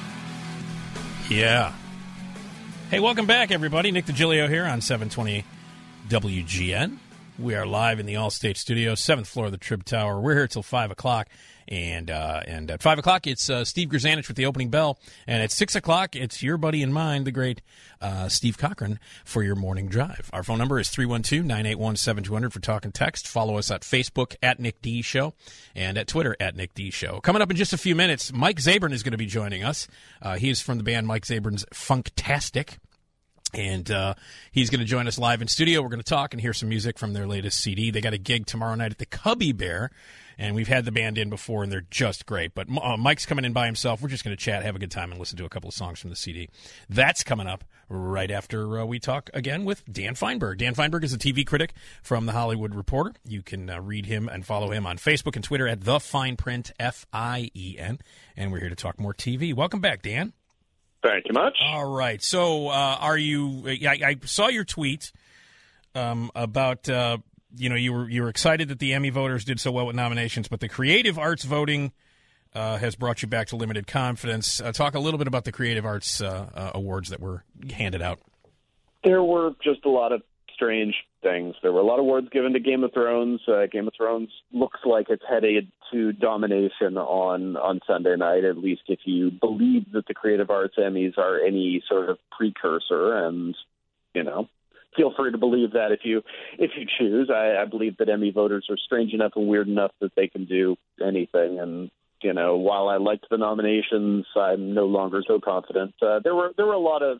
Speaker 1: Yeah. Hey, welcome back, everybody. Nick DiGilio here on seven twenty W G N. We are live in the Allstate Studio, seventh floor of the Trib Tower. We're here till five o'clock. And uh, and at five o'clock, it's uh, Steve Grzanich with the opening bell. And at six o'clock, it's your buddy and mine, the great uh, Steve Cochran, for your morning drive. Our phone number is three one two, nine eight one, seven two zero zero for talk and text. Follow us at Facebook at Nick D Show and at Twitter at Nick D Show. Coming up in just a few minutes, Mike Zabran is going to be joining us. Uh, he is from the band Mike Zabran's Funktastic. And uh, he's going to join us live in studio. We're going to talk and hear some music from their latest C D. They got a gig tomorrow night at the Cubby Bear, and we've had the band in before, and they're just great. But uh, Mike's coming in by himself. We're just going to chat, have a good time, and listen to a couple of songs from the C D. That's coming up right after uh, we talk again with Dan Feinberg. Dan Feinberg is a T V critic from The Hollywood Reporter. You can uh, read him and follow him on Facebook and Twitter at The Fine Print, F I E N. And we're here to talk more T V. Welcome back, Dan.
Speaker 2: Thank you much.
Speaker 1: All right. So, uh, are you? I, I saw your tweet um, about uh, you know you were you were excited that the Emmy voters did so well with nominations, but the creative arts voting uh, has brought you back to limited confidence. Uh, talk a little bit about the creative arts uh, uh, awards that were handed out.
Speaker 2: There were just a lot of strange things. There were a lot of awards given to Game of Thrones. Uh, Game of Thrones looks like it's headed to domination on, on Sunday night, at least if you believe that the Creative Arts Emmys are any sort of precursor. And, you know, feel free to believe that if you if you choose. I, I believe that Emmy voters are strange enough and weird enough that they can do anything. And, you know, while I liked the nominations, I'm no longer so confident. Uh, there were there were a lot of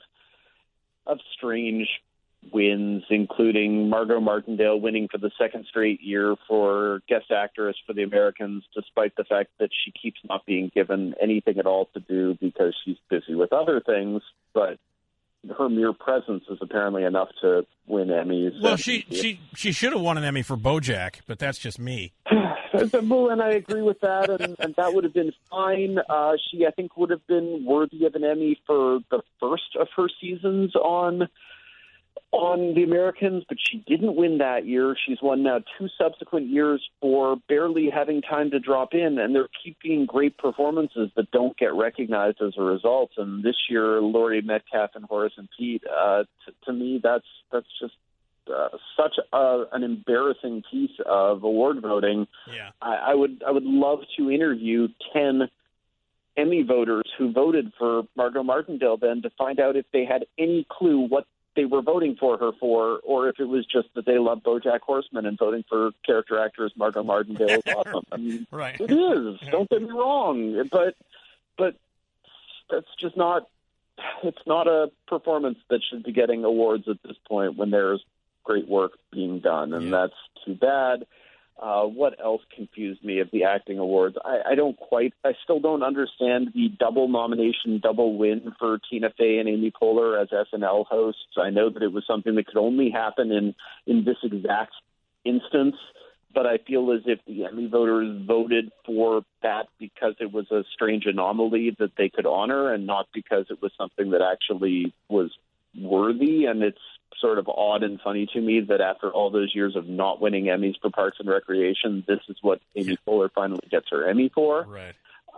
Speaker 2: of strange wins, including Margot Martindale winning for the second straight year for Guest Actress for The Americans, despite the fact that she keeps not being given anything at all to do because she's busy with other things. But her mere presence is apparently enough to win Emmys.
Speaker 1: Well, she she she should have won an Emmy for BoJack, but that's just me.
Speaker 2: Well, and I agree with that, and, and that would have been fine. Uh, she, I think, would have been worthy of an Emmy for the first of her seasons on on The Americans, but she didn't win that year. She's won now two subsequent years for barely having time to drop in, and they're keeping great performances that don't get recognized as a result. And this year, Laurie Metcalf and Horace and Pete, uh, t- to me, that's that's just uh, such a, an embarrassing piece of award voting.
Speaker 1: Yeah,
Speaker 2: I, I would I would love to interview ten Emmy voters who voted for Margot Martindale then to find out if they had any clue what they were voting for her for, or if it was just that they love BoJack Horseman and voting for character actress Margot Martindale is awesome. I mean,
Speaker 1: right.
Speaker 2: It is. Don't get me wrong, but but that's just not. It's not a performance that should be getting awards at this point when there's great work being done, and yeah. That's too bad. Uh, what else confused me of the acting awards? I, I don't quite, I still don't understand the double nomination, double win for Tina Fey and Amy Poehler as S N L hosts. I know that it was something that could only happen in, in this exact instance, but I feel as if the Emmy voters voted for that because it was a strange anomaly that they could honor and not because it was something that actually was worthy. And it's sort of odd and funny to me that after all those years of not winning Emmys for Parks and Recreation, this is what Amy Poehler finally gets her Emmy for.
Speaker 1: Right.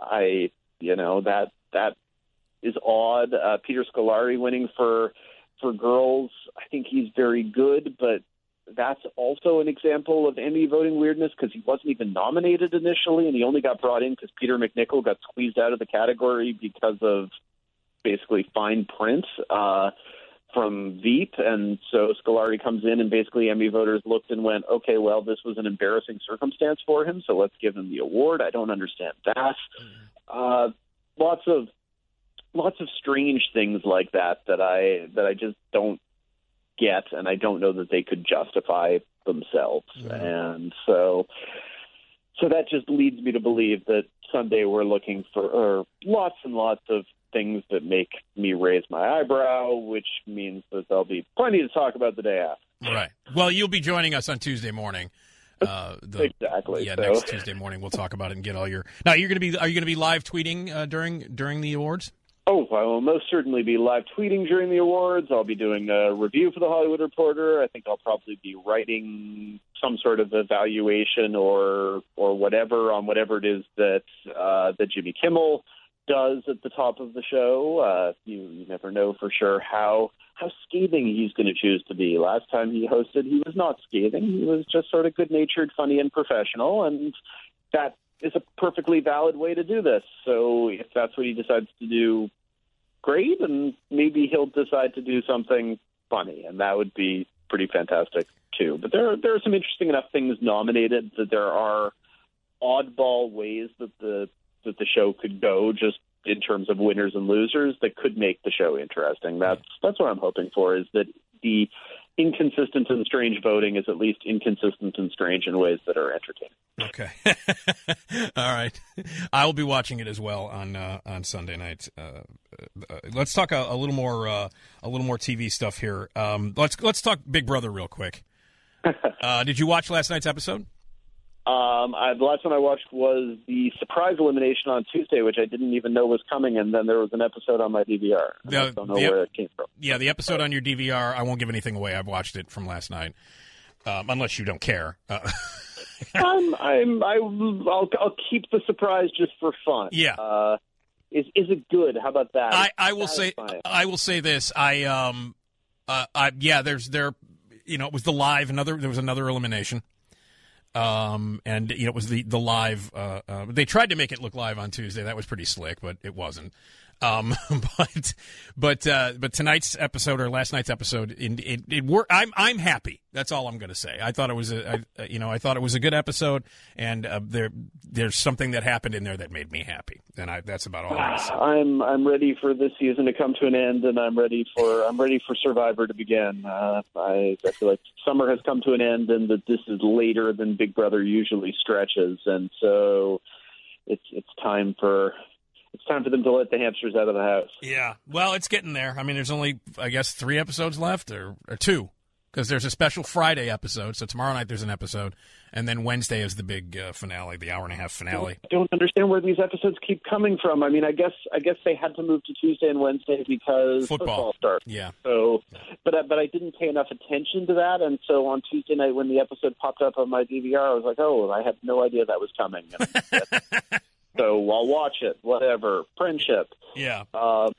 Speaker 2: I, you know, that that is odd. Uh, Peter Scolari winning for for Girls, I think he's very good, but that's also an example of Emmy voting weirdness because he wasn't even nominated initially, and he only got brought in because Peter McNichol got squeezed out of the category because of basically fine print. Uh, from Veep, and so Scolari comes in, and basically Emmy voters looked and went, okay, well, this was an embarrassing circumstance for him, so let's give him the award. I don't understand that. Uh, lots of lots of strange things like that that I that I just don't get, and I don't know that they could justify themselves. Mm-hmm. And so so that just leads me to believe that Sunday we're looking for or lots and lots of things that make me raise my eyebrow, which means that there'll be plenty to talk about the day after.
Speaker 1: Right. Well, you'll be joining us on Tuesday morning. Uh, the,
Speaker 2: exactly.
Speaker 1: Yeah,
Speaker 2: so.
Speaker 1: next Tuesday morning we'll talk about it and get all your. Now, you're going to be. Are you going to be live tweeting uh, during during the awards?
Speaker 2: Oh, I will most certainly be live tweeting during the awards. I'll be doing a review for the Hollywood Reporter. I think I'll probably be writing some sort of evaluation or or whatever on whatever it is that uh, that Jimmy Kimmel does at the top of the show. Uh, you, you never know for sure how how scathing he's going to choose to be. Last time he hosted, he was not scathing. He was just sort of good-natured, funny, and professional, and that is a perfectly valid way to do this. So if that's what he decides to do, great, and maybe he'll decide to do something funny, and that would be pretty fantastic too. But there, there are some interesting enough things nominated that there are oddball ways that the that the show could go just in terms of winners and losers that could make the show interesting. That's that's what I'm hoping for, is that the inconsistent and strange voting is at least inconsistent and strange in ways that are entertaining.
Speaker 1: Okay. All right. I will be watching it as well on uh, on Sunday night. Uh, uh, let's talk a, a little more uh, a little more T V stuff here. Um, let's let's talk Big Brother real quick. Uh, did you watch last night's episode?
Speaker 2: Um, I, the last one I watched was the surprise elimination on Tuesday, which I didn't even know was coming, and then there was an episode on my D V R.
Speaker 1: The,
Speaker 2: I don't know
Speaker 1: the,
Speaker 2: where it came from.
Speaker 1: Yeah, the episode on your D V R, I won't give anything away. I've watched it from last night, um, unless you don't care. Uh,
Speaker 2: I'm, I'm, I, I'll, I'll keep the surprise just for fun.
Speaker 1: Yeah.
Speaker 2: Uh, is is it good? How about that?
Speaker 1: I, I will say,
Speaker 2: Satisfying.
Speaker 1: I will say this. I, um, uh, I, yeah, there's there, you know, it was the live. Another, there was another elimination. Um, and, you know, it was the, the live, uh, uh, they tried to make it look live on Tuesday. That was pretty slick, but it wasn't. Um, but, but, uh, but tonight's episode or last night's episode, it, it, it worked. I'm, I'm happy. That's all I'm going to say. I thought it was a, I, you know, I thought it was a good episode, and, uh, there, there's something that happened in there that made me happy. And I, that's about all I'm going to say.
Speaker 2: I'm, I'm ready for this season to come to an end, and I'm ready for, I'm ready for Survivor to begin. Uh, I, I feel like summer has come to an end, and that this is later than Big Brother usually stretches. And so it's, it's time for, It's time for them to let the hamsters out of the house.
Speaker 1: Yeah. Well, it's getting there. I mean, there's only, I guess, three episodes left, or, or two, because there's a special Friday episode. So tomorrow night there's an episode, and then Wednesday is the big uh, finale, the hour and a half finale.
Speaker 2: I don't understand where these episodes keep coming from. I mean, I guess I guess they had to move to Tuesday and Wednesday because
Speaker 1: Football,
Speaker 2: football starts.
Speaker 1: Yeah.
Speaker 2: So, but I, but I didn't pay enough attention to that, and so on Tuesday night when the episode popped up on my D V R, I was like, oh, I had no idea that was coming. And, so I'll watch it, whatever. Friendship.
Speaker 1: Yeah.
Speaker 2: Um,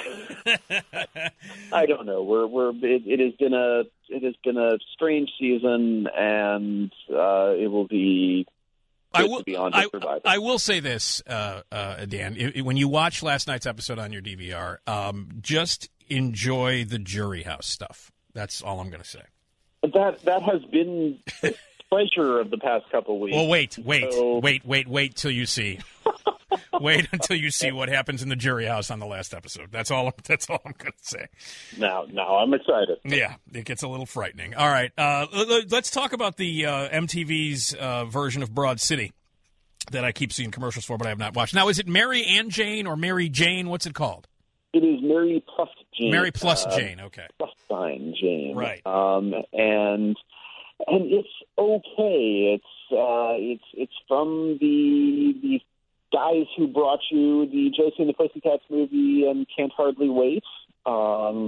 Speaker 2: I don't know. We're we're it, it has been a it has been a strange season, and uh, it will be.
Speaker 1: I will.
Speaker 2: To be on
Speaker 1: I,
Speaker 2: to
Speaker 1: I will say this, uh, uh, Dan. It, it, when you watch last night's episode on your D V R, um, just enjoy the jury house stuff. That's all I'm going to say.
Speaker 2: But that that has been the pleasure of the past couple of weeks.
Speaker 1: Well, wait, wait,
Speaker 2: so...
Speaker 1: wait, wait, wait till you see. Wait until you see what happens in the jury house on the last episode. That's all. That's all I'm going to say.
Speaker 2: Now, now I'm excited.
Speaker 1: Yeah, it gets a little frightening. All right, uh, let's talk about the uh, M T V's uh, version of Broad City that I keep seeing commercials for, but I have not watched. Now, is it Mary and Jane or Mary Jane? What's it called?
Speaker 2: It is Mary plus Jane.
Speaker 1: Mary plus
Speaker 2: uh,
Speaker 1: Jane. Okay.
Speaker 2: Plus sign Jane.
Speaker 1: Right.
Speaker 2: Um, and and it's okay. It's uh, it's it's from the the. guys who brought you the Josie and the Pussycats movie and Can't Hardly Wait. Um,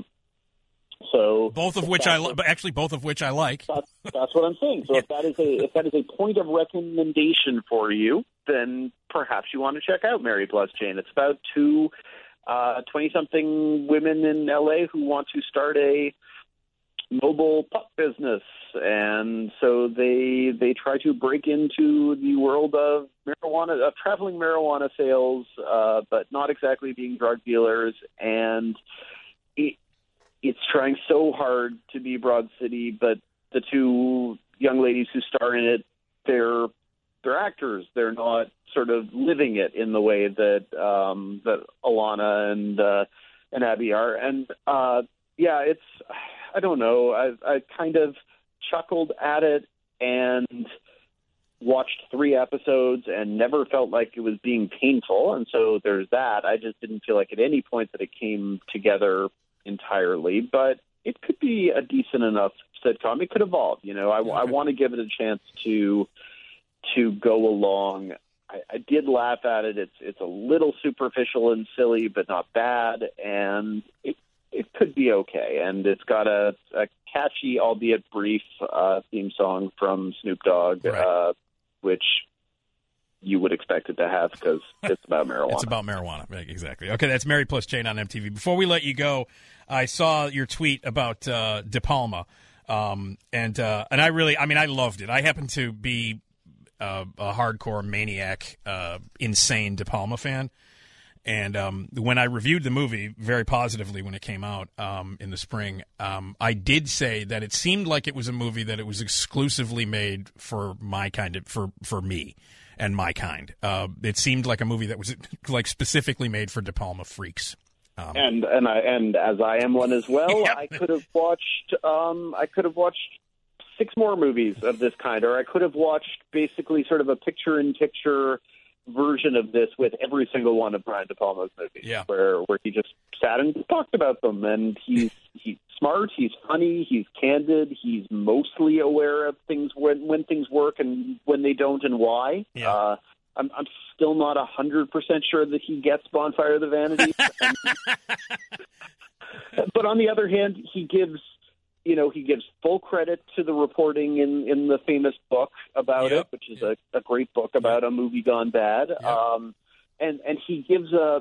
Speaker 2: so
Speaker 1: both of which I li- actually both of which I like.
Speaker 2: That's, that's what I'm saying. So if that is a if that is a point of recommendation for you, then perhaps you want to check out Mary plus Jane. It's about two twenty-something women in L A who want to start a mobile pup business, and so they they try to break into the world of marijuana, of traveling marijuana sales, uh, but not exactly being drug dealers. And it, it's trying so hard to be Broad City, but the two young ladies who star in it, they're they're actors. They're not sort of living it in the way that um, that Alana and uh, and Abby are. And uh, yeah, it's. I don't know. I I kind of chuckled at it and watched three episodes and never felt like it was being painful. And so there's that. I just didn't feel like at any point that it came together entirely. But it could be a decent enough sitcom. It could evolve. You know, I, okay. I want to give it a chance to to go along. I, I did laugh at it. It's it's a little superficial and silly, but not bad. And it It could be okay, and it's got a, a catchy, albeit brief, uh, theme song from Snoop Dogg,
Speaker 1: right.
Speaker 2: uh, which you would expect it to have because it's about marijuana.
Speaker 1: It's about marijuana, exactly. Okay, that's Mary plus Jane on M T V. Before we let you go, I saw your tweet about uh, De Palma, um, and uh, and I really, I mean, I loved it. I happen to be uh, a hardcore maniac, uh, insane De Palma fan. And um, when I reviewed the movie very positively when it came out um, in the spring, um, I did say that it seemed like it was a movie that it was exclusively made for my kind of for for me, and my kind. Uh, it seemed like a movie that was like specifically made for De Palma freaks. Um,
Speaker 2: and and I and as I am one as well,
Speaker 1: Yep.
Speaker 2: I could have watched um, I could have watched six more movies of this kind, or I could have watched basically sort of a picture-in-picture version of this with every single one of Brian De Palma's movies,
Speaker 1: Yeah.
Speaker 2: where where he just sat and talked about them, and he's he's smart, he's funny, he's candid, he's mostly aware of things when when things work and when they don't, and why.
Speaker 1: Yeah.
Speaker 2: Uh, I'm I'm still not a hundred percent sure that he gets Bonfire of the Vanities, but on the other hand, he gives. You know, he gives full credit to the reporting in, in the famous book about
Speaker 1: Yep.
Speaker 2: it, which is a, a great book about a movie gone bad.
Speaker 1: Yep.
Speaker 2: Um, and and he gives a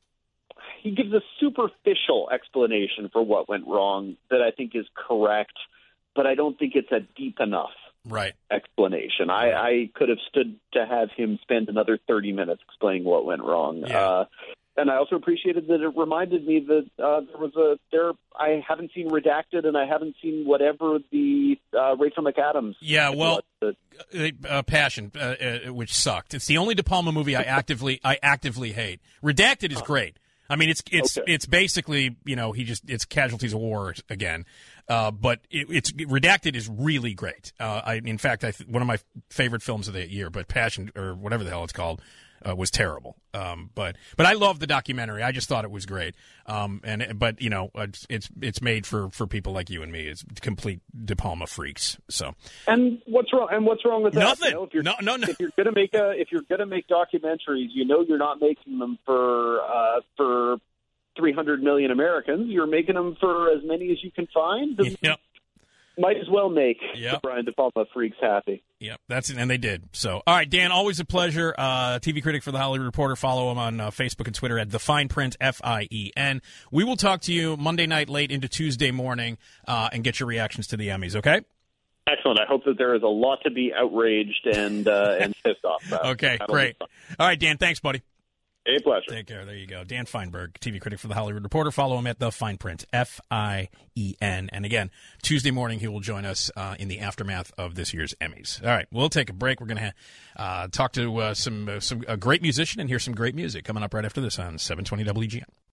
Speaker 2: he gives a superficial explanation for what went wrong that I think is correct, but I don't think it's a deep enough
Speaker 1: right.
Speaker 2: explanation. I, I could have stood to have him spend another thirty minutes explaining what went wrong.
Speaker 1: Yeah.
Speaker 2: Uh, And I also appreciated that it reminded me that uh, there was a there. I haven't seen Redacted, and I haven't seen whatever the uh, Rachel McAdams.
Speaker 1: Yeah, well,
Speaker 2: was.
Speaker 1: uh, Passion, uh, uh, which sucked. It's the only De Palma movie I actively I actively hate. Redacted is great. I mean, it's it's
Speaker 2: Okay.
Speaker 1: it's basically, you know, he just it's casualties of war again. Uh, but it, it's Redacted is really great. Uh, I in fact, I th- one of my favorite films of the year. But Passion, or whatever the hell it's called, uh, was terrible. Um, but but I love the documentary. I just thought it was great. Um, and but you know, it's it's it's made for, for people like you and me. It's complete De Palma freaks. So
Speaker 2: And what's wrong? And what's wrong with that?
Speaker 1: Nothing.
Speaker 2: You know, if you're,
Speaker 1: No, no, no.
Speaker 2: If you're gonna make a if you're gonna make documentaries, you know you're not making them for uh, for three hundred million Americans. You're making them for as many as you can find. And
Speaker 1: Yep.
Speaker 2: Might as well make
Speaker 1: Yep.
Speaker 2: the Brian De Palma freaks happy.
Speaker 1: Yep, that's it, and they did. So, all right, Dan, always a pleasure. Uh, T V critic for The Hollywood Reporter. Follow him on uh, Facebook and Twitter at The Fine Print, F I E N. We will talk to you Monday night late into Tuesday morning uh, and get your reactions to the Emmys, okay?
Speaker 2: Excellent. I hope that there is a lot to be outraged and uh, and pissed off about.
Speaker 1: Okay,
Speaker 2: That'll
Speaker 1: great.
Speaker 2: be fun.
Speaker 1: All right, Dan, thanks, buddy.
Speaker 2: A pleasure.
Speaker 1: Take care. There you go. Dan Feinberg, T V critic for The Hollywood Reporter. Follow him at The Fine Print, F I E N. And again, Tuesday morning, he will join us uh, in the aftermath of this year's Emmys. All right, we'll take a break. We're going to ha- uh, talk to uh, some, uh, some a great musician and hear some great music coming up right after this on seven twenty W G N.